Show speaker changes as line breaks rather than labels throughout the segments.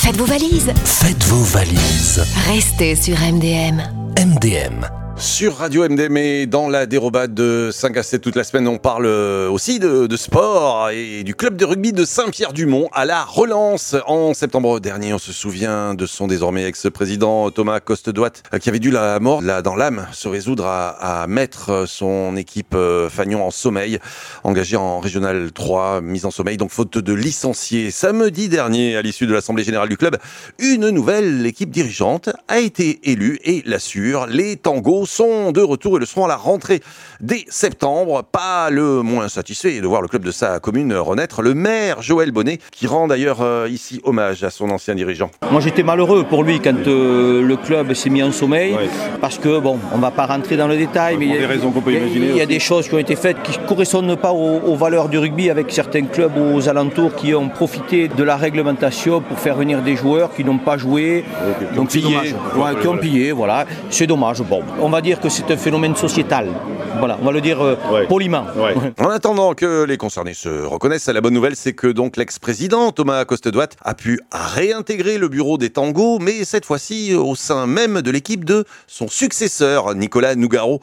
Faites vos valises.
Faites vos valises.
Restez sur MDM.
MDM.
Sur Radio MDM et dans la dérobade de 5 à 7 toute la semaine, on parle aussi de sport et du club de rugby de Saint-Pierre-du-Mont à la relance. En septembre dernier, on se souvient de son désormais ex-président Thomas Coste-Douat qui avait dû la mort là, dans l'âme se résoudre à mettre son équipe Fagnon en sommeil, engagée en Régional 3, mise en sommeil, donc faute de licenciés. Samedi dernier, à l'issue de l'Assemblée Générale du club, une nouvelle équipe dirigeante a été élue et l'assure, les Tangos sont de retour et le seront à la rentrée dès septembre. Pas le moins satisfait de voir le club de sa commune renaître. Le maire Joël Bonnet qui rend d'ailleurs ici hommage à son ancien dirigeant.
Moi j'étais malheureux pour lui quand le club s'est mis en sommeil, parce que bon, on va pas rentrer dans le détail, mais il y a des choses qui ont été faites qui ne correspondent pas aux valeurs du rugby, avec certains clubs aux alentours qui ont profité de la réglementation pour faire venir des joueurs qui n'ont pas joué, donc c'est dommage. Qui ont pillé, voilà, c'est dommage. Bon, on va dire que c'est un phénomène sociétal. Voilà, on va le dire poliment.
En attendant que les concernés se reconnaissent, la bonne nouvelle, c'est que donc l'ex-président Thomas Coste-Douat a pu réintégrer le bureau des Tangos, mais cette fois-ci au sein même de l'équipe de son successeur, Nicolas Nougaro,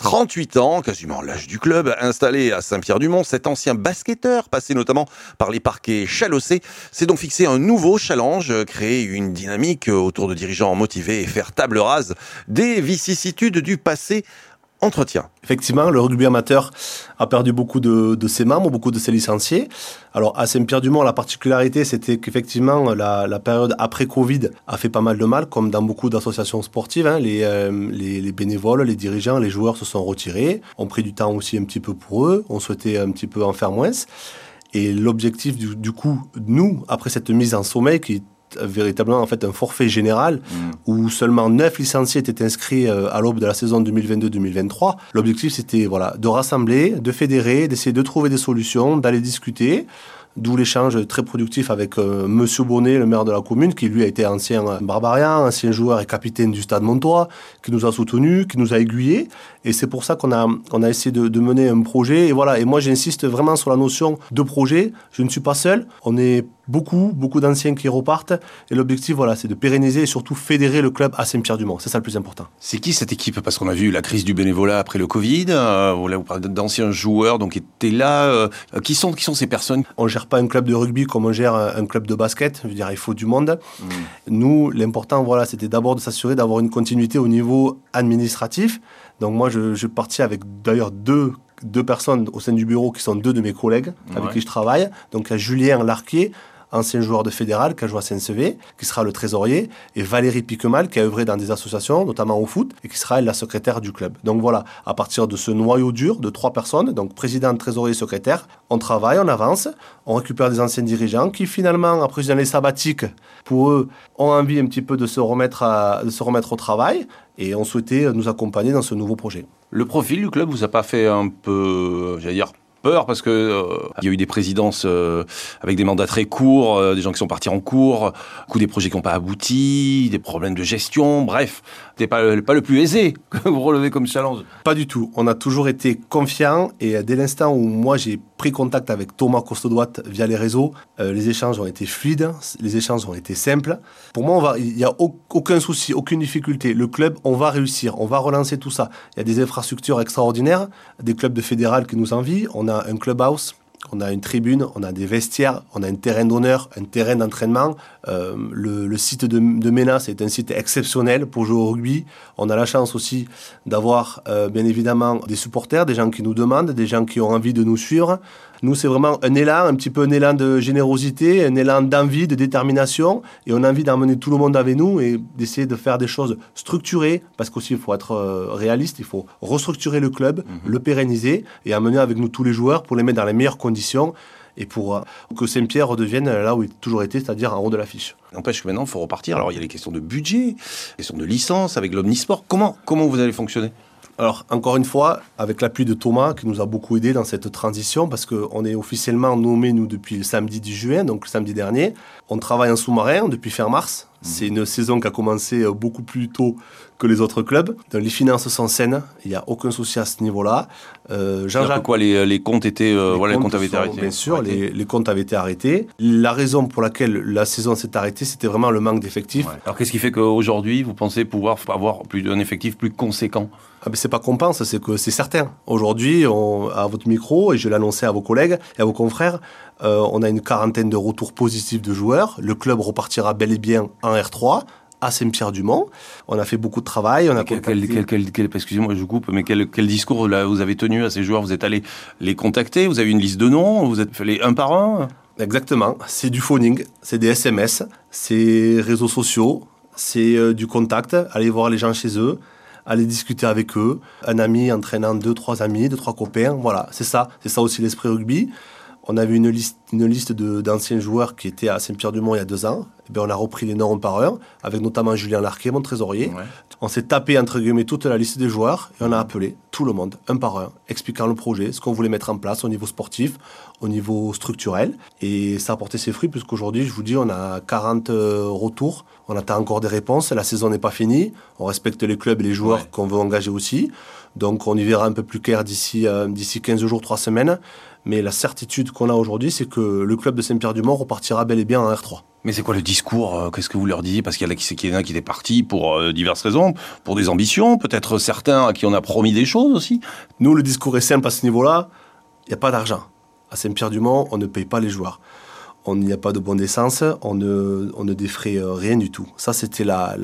38 ans, quasiment l'âge du club, installé à Saint-Pierre-du-Mont. Cet ancien basketteur, passé notamment par les parquets chalossés, s'est donc fixé un nouveau challenge, créer une dynamique autour de dirigeants motivés et faire table rase des vicissitudes du passé. Entretien.
Effectivement, le rugby amateur a perdu beaucoup de ses membres, beaucoup de ses licenciés. Alors, à Saint-Pierre-du-Mont, la particularité, c'était qu'effectivement, la période après Covid a fait pas mal de mal, comme dans beaucoup d'associations sportives. Les bénévoles, les dirigeants, les joueurs se sont retirés, ont pris du temps aussi un petit peu pour eux, on souhaitait un petit peu en faire moins. Et l'objectif, du coup, nous, après cette mise en sommeil, qui est véritablement en fait un forfait général où seulement 9 licenciés étaient inscrits à l'aube de la saison 2022-2023. L'objectif, c'était de rassembler, de fédérer, d'essayer de trouver des solutions, d'aller discuter. D'où l'échange très productif avec Monsieur Bonnet, le maire de la commune, qui lui a été ancien Barbarian, ancien joueur et capitaine du Stade Montois, qui nous a soutenus, qui nous a aiguillés. Et c'est pour ça qu'on a essayé de mener un projet. Et voilà. Et moi, j'insiste vraiment sur la notion de projet. Je ne suis pas seul. On est beaucoup d'anciens qui repartent. Et l'objectif, c'est de pérenniser et surtout fédérer le club à Saint-Pierre-du-Mont. C'est ça le plus important.
C'est qui cette équipe ? Parce qu'on a vu la crise du bénévolat après le Covid. Là, vous parlez d'anciens joueurs donc, qui étaient là. Qui sont ces personnes ?
On gère pas un club de rugby comme on gère un club de basket. Je veux dire, il faut du monde. Nous, l'important, c'était d'abord de s'assurer d'avoir une continuité au niveau administratif. Donc moi, je partis avec d'ailleurs deux personnes au sein du bureau qui sont deux de mes collègues avec qui je travaille. Donc il y a Julien Larquier, ancien joueur de fédéral, qui a joué à Saint-Sevé, qui sera le trésorier, et Valérie Piquemal, qui a œuvré dans des associations, notamment au foot, et qui sera la secrétaire du club. Donc voilà, à partir de ce noyau dur de 3 personnes, donc président, trésorier, secrétaire, on travaille, on avance, on récupère des anciens dirigeants qui finalement, après une année sabbatique, pour eux, ont envie un petit peu de se remettre au travail, et on souhaitait nous accompagner dans ce nouveau projet.
Le profil du club vous a pas fait un peu, peur, parce que il y a eu des présidences avec des mandats très courts, des gens qui sont partis en cours, des projets qui n'ont pas abouti, des problèmes de gestion, bref, c'était pas le plus aisé que vous relevez comme challenge.
Pas du tout. On a toujours été confiants et dès l'instant où moi j'ai pris contact avec Thomas Coste-Douat via les réseaux, les échanges ont été fluides, les échanges ont été simples. Pour moi, il n'y a aucun souci, aucune difficulté. Le club, on va réussir, on va relancer tout ça. Il y a des infrastructures extraordinaires, des clubs de fédéral qui nous envient. On a un clubhouse, on a une tribune, on a des vestiaires, on a un terrain d'honneur, un terrain d'entraînement. Le site de Ménas est un site exceptionnel pour jouer au rugby. On a la chance aussi d'avoir bien évidemment des supporters, des gens qui nous demandent, des gens qui ont envie de nous suivre. Nous, c'est vraiment un élan, un petit peu un élan de générosité, un élan d'envie, de détermination. Et on a envie d'emmener tout le monde avec nous et d'essayer de faire des choses structurées. Parce qu'aussi, il faut être réaliste, il faut restructurer le club, le pérenniser et amener avec nous tous les joueurs pour les mettre dans les meilleures conditions et pour que Saint-Pierre redevienne là où il a toujours été, c'est-à-dire en haut de l'affiche.
N'empêche que maintenant, il faut repartir. Alors, il y a les questions de budget, les questions de licence avec l'Omnisport. Comment vous allez fonctionner ?
Alors, encore une fois, avec l'appui de Thomas, qui nous a beaucoup aidé dans cette transition, parce qu'on est officiellement nommés, nous, depuis le samedi 10 juin, donc le samedi dernier. On travaille en sous-marin depuis fin mars. C'est une saison qui a commencé beaucoup plus tôt que les autres clubs. Donc, les finances sont saines, il n'y a aucun souci à ce niveau-là.
Jean-Jacques, quoi, les comptes étaient, les comptes avaient été arrêtés.
Bien sûr, les comptes avaient été arrêtés. La raison pour laquelle la saison s'est arrêtée, c'était vraiment le manque d'effectifs.
Ouais. Alors qu'est-ce qui fait qu'aujourd'hui, vous pensez pouvoir avoir un effectif plus conséquent ?
C'est pas qu'on pense, c'est que c'est certain. Aujourd'hui, à votre micro, et je l'ai annoncé à vos collègues et à vos confrères, on a une quarantaine de retours positifs de joueurs. Le club repartira bel et bien en R3 à Saint-Pierre-du-Mont. On a fait beaucoup de travail.
Excusez-moi, je coupe, mais quel discours là, vous avez tenu à ces joueurs ? Vous êtes allé les contacter ? Vous avez une liste de noms ? Vous êtes fait un par un ?
Exactement. C'est du phoning, c'est des SMS, c'est réseaux sociaux, c'est du contact. Aller voir les gens chez eux, aller discuter avec eux. Un ami entraînant 2-3 amis, 2-3 copains. Voilà, c'est ça aussi l'esprit rugby. On avait une liste d'anciens joueurs qui étaient à Saint-Pierre-du-Mont il y a 2 ans. Et bien, on a repris les noms un par un, avec notamment Julien Larquet, mon trésorier. Ouais. On s'est tapé, entre guillemets, toute la liste des joueurs et on a appelé tout le monde, un par un, expliquant le projet, ce qu'on voulait mettre en place au niveau sportif, au niveau structurel. Et ça a porté ses fruits, puisqu'aujourd'hui, je vous dis, on a 40 retours. On attend encore des réponses. La saison n'est pas finie. On respecte les clubs et les joueurs qu'on veut engager aussi. Donc, on y verra un peu plus clair d'ici 15 jours, 3 semaines. Mais la certitude qu'on a aujourd'hui, c'est que le club de Saint-Pierre-du-Mont repartira bel et bien en R3.
Mais c'est quoi le discours ? Qu'est-ce que vous leur disiez ? Parce qu'il y en a qui étaient partis pour diverses raisons, pour des ambitions, peut-être certains à qui on a promis des choses aussi.
Nous, le discours est simple à ce niveau-là. Il n'y a pas d'argent. À Saint-Pierre-du-Mont, on ne paye pas les joueurs. Il n'y a pas de bon d'essence, on ne défraie rien du tout. Ça, c'était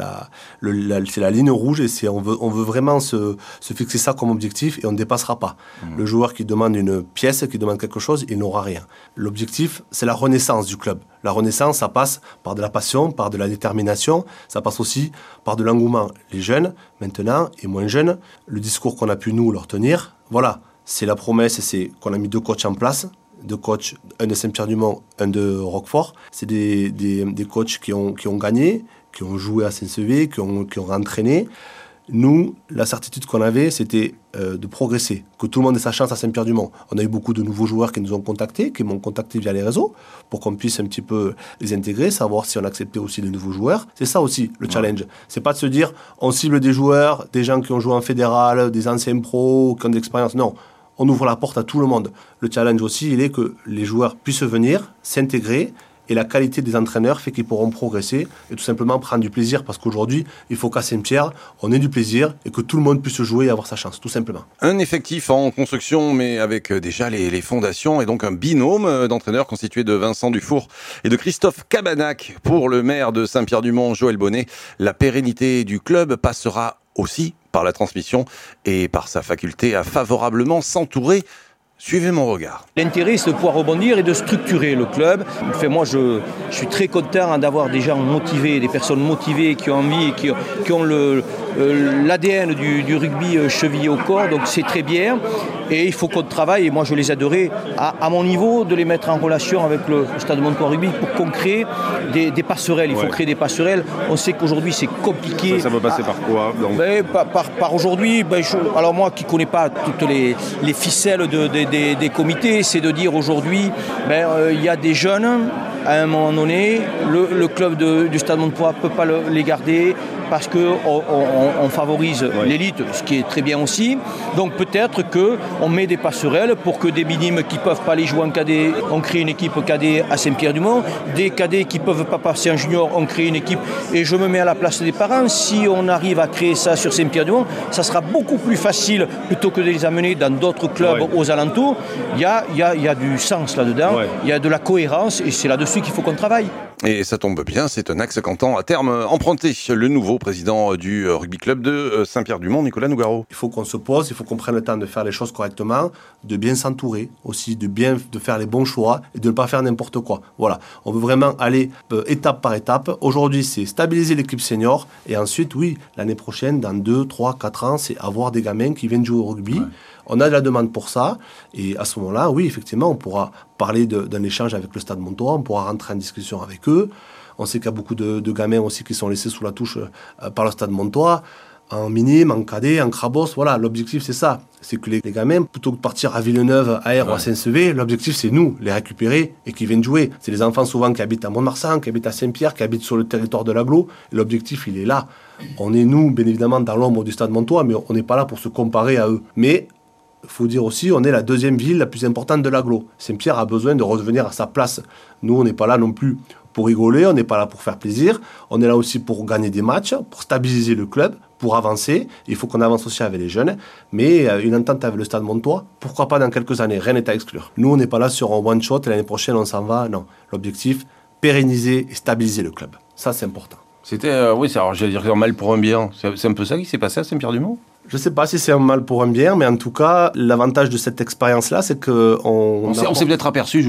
c'est la ligne rouge et on veut vraiment se fixer ça comme objectif et on ne dépassera pas. Le joueur qui demande une pièce, qui demande quelque chose, il n'aura rien. L'objectif, c'est la renaissance du club. La renaissance, ça passe par de la passion, par de la détermination, ça passe aussi par de l'engouement. Les jeunes, maintenant, et moins jeunes, le discours qu'on a pu nous leur tenir, voilà, c'est la promesse, c'est qu'on a mis 2 coachs en place. 2 coachs, un de Saint-Pierre-du-Mont, un de Roquefort. C'est des coachs qui ont gagné, qui ont joué à Saint-Sevé, qui ont entraîné. Nous, la certitude qu'on avait, c'était de progresser, que tout le monde ait sa chance à Saint-Pierre-du-Mont. On a eu beaucoup de nouveaux joueurs qui nous ont contactés, qui m'ont contacté via les réseaux, pour qu'on puisse un petit peu les intégrer, savoir si on acceptait aussi de nouveaux joueurs. C'est ça aussi, le challenge. C'est pas de se dire, on cible des joueurs, des gens qui ont joué en fédéral, des anciens pros, qui ont de l'expérience. Non. On ouvre la porte à tout le monde. Le challenge aussi, il est que les joueurs puissent venir, s'intégrer, et la qualité des entraîneurs fait qu'ils pourront progresser et tout simplement prendre du plaisir, parce qu'aujourd'hui, il faut qu'à Saint-Pierre, on ait du plaisir et que tout le monde puisse jouer et avoir sa chance, tout simplement.
Un effectif en construction, mais avec déjà les fondations, et donc un binôme d'entraîneurs constitué de Vincent Dufour et de Christophe Cabanac. Pour le maire de Saint-Pierre-du-Mont, Joël Bonnet, la pérennité du club passera aussi par la transmission et par sa faculté à favorablement s'entourer. Suivez mon regard.
L'intérêt, c'est de pouvoir rebondir et de structurer le club. Moi, je suis très content d'avoir des gens motivés, des personnes motivées qui ont envie, qui ont l'ADN du rugby chevillé au corps. Donc, c'est très bien. Et il faut qu'on travaille, et moi, je les aiderai à mon niveau, de les mettre en relation avec le Stade Montois Rugby pour qu'on crée des passerelles. Il faut créer des passerelles. On sait qu'aujourd'hui, c'est compliqué.
Ça va passer par quoi donc?
Par aujourd'hui, alors moi qui ne connais pas toutes les ficelles des comités, c'est de dire aujourd'hui, il y a des jeunes, à un moment donné, le club du Stade Montois ne peut pas les garder parce qu'on favorise l'élite, ce qui est très bien aussi. Donc peut-être qu'on met des passerelles pour que des minimes qui ne peuvent pas aller jouer en cadet, on crée une équipe cadet à Saint-Pierre-du-Mont. Des cadets qui ne peuvent pas passer en junior, on crée une équipe. Et je me mets à la place des parents. Si on arrive à créer ça sur Saint-Pierre-du-Mont, ça sera beaucoup plus facile plutôt que de les amener dans d'autres clubs aux alentours. Il y a du sens là-dedans, il y a de la cohérence et c'est là-dessus qu'il faut qu'on travaille.
Et ça tombe bien, c'est un axe qu'entend à terme emprunter le nouveau président du rugby club de Saint-Pierre-du-Mont, Nicolas Nougaro.
Il faut qu'on se pose, il faut qu'on prenne le temps de faire les choses correctement, de bien s'entourer aussi, de faire les bons choix et de ne pas faire n'importe quoi. Voilà, on veut vraiment aller étape par étape. Aujourd'hui, c'est stabiliser l'équipe senior et ensuite, oui, l'année prochaine, dans 2, 3, 4 ans, c'est avoir des gamins qui viennent jouer au rugby. Ouais. On a de la demande pour ça et à ce moment-là, oui, effectivement, on pourra parler d'un échange avec le Stade Montois, on pourra rentrer en discussion avec eux. On sait qu'il y a beaucoup de gamins aussi qui sont laissés sous la touche par le Stade Montois. en minime, en cadet, en crabos. Voilà, l'objectif c'est ça. C'est que les gamins, plutôt que de partir à Villeneuve, à R ou à Saint-Sevé, l'objectif c'est nous, les récupérer et qu'ils viennent jouer. C'est les enfants souvent qui habitent à Mont-de-Marsan, qui habitent à Saint-Pierre, qui habitent sur le territoire de l'agglo. Et l'objectif il est là. On est nous, bien évidemment, dans l'ombre du Stade Montois, mais on n'est pas là pour se comparer à eux. Mais il faut dire aussi, on est la deuxième ville la plus importante de l'agglo. Saint-Pierre a besoin de revenir à sa place. Nous, on n'est pas là non plus pour rigoler, on n'est pas là pour faire plaisir. On est là aussi pour gagner des matchs, pour stabiliser le club, pour avancer. Il faut qu'on avance aussi avec les jeunes. Mais une entente avec le Stade Montois, pourquoi pas dans quelques années, rien n'est à exclure. Nous, on n'est pas là sur un one-shot et l'année prochaine, on s'en va. Non, l'objectif, pérenniser et stabiliser le club. Ça, c'est important.
C'était, alors j'allais dire un mal pour un bien. C'est un peu ça qui s'est passé à Saint-Pierre-du-Mont ?
Je ne sais pas si c'est un mal pour un bien, mais en tout cas, l'avantage de cette expérience-là, c'est que on s'est peut-être aperçu,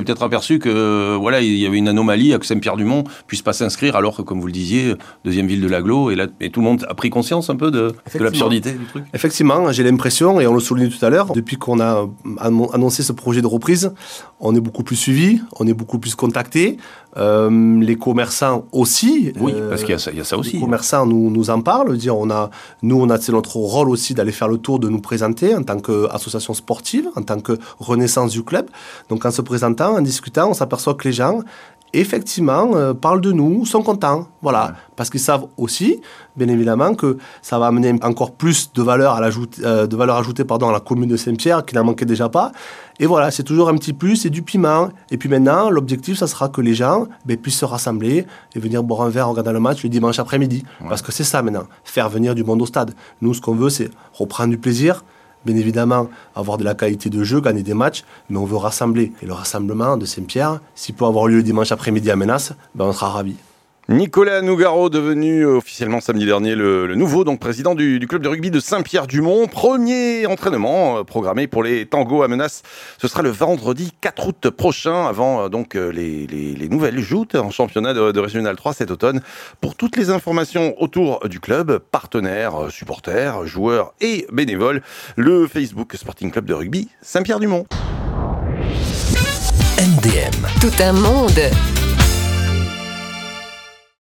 que voilà, il y avait une anomalie à que Saint-Pierre-du-Mont puisse pas s'inscrire, alors que, comme vous le disiez, deuxième ville de l'agglo, et tout le monde a pris conscience un peu de l'absurdité du truc.
Effectivement, j'ai l'impression, et on le souligne tout à l'heure, depuis qu'on a annoncé ce projet de reprise, on est beaucoup plus suivi, on est beaucoup plus contacté. Les commerçants aussi.
Oui, parce qu'il y a ça aussi.
Les commerçants nous en parlent. C'est notre rôle aussi d'aller faire le tour, de nous présenter en tant qu'association sportive, en tant que renaissance du club. Donc en se présentant, en discutant, on s'aperçoit que les gens, effectivement, parlent de nous, sont contents. Voilà. Ouais. Parce qu'ils savent aussi, bien évidemment, que ça va amener encore plus de valeur ajoutée à la commune de Saint-Pierre, qui n'en manquait déjà pas. Et voilà, c'est toujours un petit plus, c'est du piment. Et puis maintenant, l'objectif, ça sera que les gens puissent se rassembler et venir boire un verre en regardant le match le dimanche après-midi. Ouais. Parce que c'est ça maintenant, faire venir du monde au stade. Nous, ce qu'on veut, c'est reprendre du plaisir, bien évidemment, avoir de la qualité de jeu, gagner des matchs, mais on veut rassembler. Et le rassemblement de Saint-Pierre, s'il peut avoir lieu le dimanche après-midi à Menace, on sera ravis.
Nicolas Nougaro, devenu officiellement samedi dernier le nouveau président du club de rugby de Saint-Pierre-du-Mont. Premier entraînement programmé pour les tangos à Menace. Ce sera le vendredi 4 août prochain, avant les nouvelles joutes en championnat de Régional 3 cet automne. Pour toutes les informations autour du club, partenaires, supporters, joueurs et bénévoles, le Facebook Sporting Club de rugby Saint-Pierre-du-Mont.
MDM. Tout un monde.